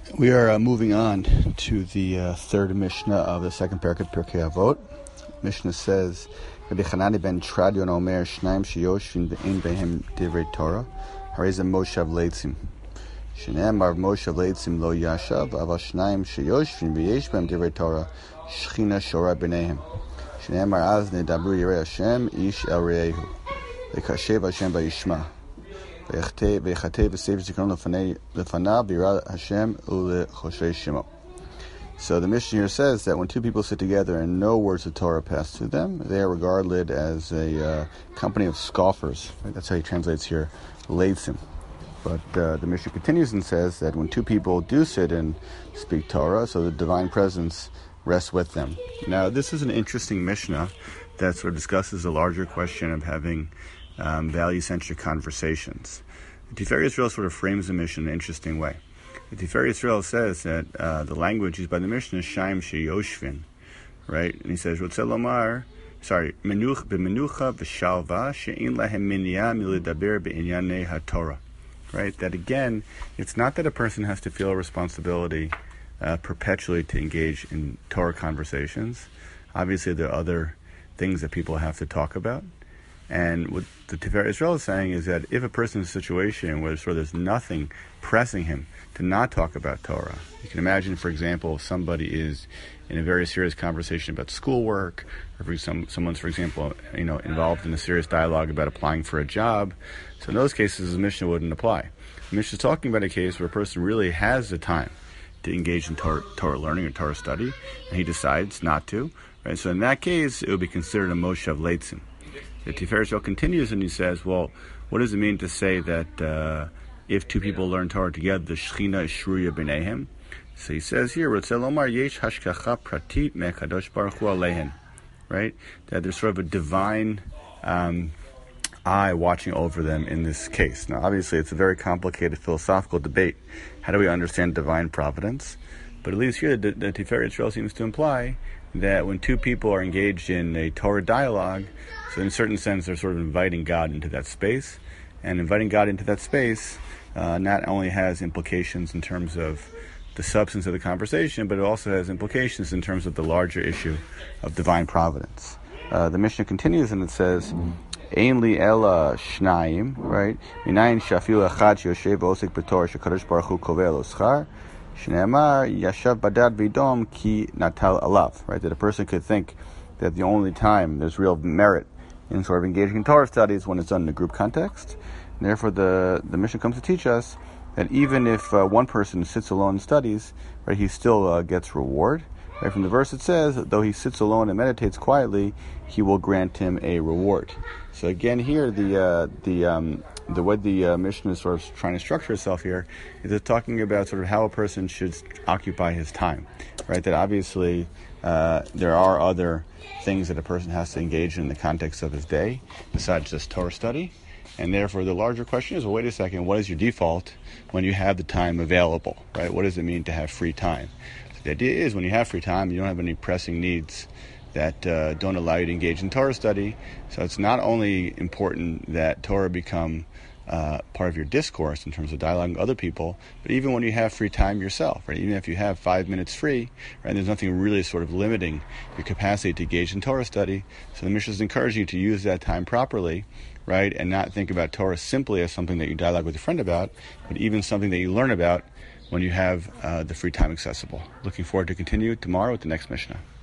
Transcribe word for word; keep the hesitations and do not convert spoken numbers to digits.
We are uh, moving on to the uh, third Mishnah of the second parak, Pirkei Avot. Mishnah says, Rabbi Chanani ben Tradion Omer Shnaim Sheyoshvin Ve'in Behem Divrei Torah Harei Ze Moshav Leitzim Shene'emar Moshav Leitzim Lo Yashav Aval Shnaim Sheyoshvin Ve'yesh Behem Divrei Torah Shechina Shora B'neihem Shene'emar Az Nedabru Yirei Hashem Ish El Re'ehu Lekashev Hashem Vayishma Ve'chatei v'sefer zikaron lefanav b'yirat Hashem u'lechoshei shemo. So the Mishnah here says that when two people sit together and no words of Torah pass through them, they are regarded as a uh, company of scoffers. Right? That's how he translates here, leitzim. But uh, the Mishnah continues and says that when two people do sit and speak Torah, so the divine presence rests with them. Now, this is an interesting Mishnah that sort of discusses the larger question of having Um, value-centric conversations. The Tiferet Yisrael sort of frames the Mishnah in an interesting way. The Tiferet Yisrael says that uh, the language used by the Mishnah is Shaim Sheyoshvin, right? And he says, Rotzel Lomar, sorry, Menuch b'menucha v'shalva she'in lahem minya milidaber b'inyanei haTorah, right? That again, it's not that a person has to feel a responsibility uh, perpetually to engage in Torah conversations. Obviously, there are other things that people have to talk about. And what the Tiferet Yisrael is saying is that if a person is in a situation where sort of there's nothing pressing him to not talk about Torah, you can imagine, for example, if somebody is in a very serious conversation about schoolwork, or if some, someone's, for example, you know, involved in a serious dialogue about applying for a job. So in those cases, the Mishnah wouldn't apply. The Mishnah is talking about a case where a person really has the time to engage in Torah, Torah learning or Torah study, and he decides not to. Right? So in that case, it would be considered a Moshav Leitzim. The Tiferet Yisrael continues and he says, well, what does it mean to say that uh, if two people learn Torah together, the Shechina is Shruya B'neihem? So he says here, Rotzel Lomar Yesh Hashkacha Pratit Me'kadosh Baruch Hu Aleihen, right? That there's sort of a divine um, eye watching over them in this case. Now, obviously, it's a very complicated philosophical debate. How do we understand divine providence? But at least here, the, the Tiferet Yisrael seems to imply that when two people are engaged in a Torah dialogue, so in a certain sense, they're sort of inviting God into that space. And inviting God into that space uh, not only has implications in terms of the substance of the conversation, but it also has implications in terms of the larger issue of divine providence. Uh, the Mishnah continues and it says, Ein li ela shnayim, right? Minayin shafil echad sheyoshev v'osek b'torah shekadosh baruch hu koveh lo schar. Shne'emar yashav badad v'dom ki natal alav, right? That a person could think that the only time there's real merit in sort of engaging in Torah studies when it's done in a group context. And therefore, the, the Mishnah comes to teach us that even if uh, one person sits alone and studies, right, he still uh, gets reward. Right? From the verse it says, though he sits alone and meditates quietly, he will grant him a reward. So again, here the uh, the um, the way the uh, Mishnah is sort of trying to structure itself here is it's talking about sort of how a person should occupy his time, right? That obviously uh, there are other things that a person has to engage in the context of his day besides just Torah study, and therefore the larger question is, well, wait a second, what is your default when you have the time available, right? What does it mean to have free time? So the idea is when you have free time, you don't have any pressing needs that uh, don't allow you to engage in Torah study. So it's not only important that Torah become uh, part of your discourse in terms of dialogue with other people, but even when you have free time yourself, right? Even if you have five minutes free, right? There's nothing really sort of limiting your capacity to engage in Torah study. So the Mishnah is encouraging you to use that time properly, right? And not think about Torah simply as something that you dialogue with your friend about, but even something that you learn about when you have uh, the free time accessible. Looking forward to continue tomorrow with the next Mishnah.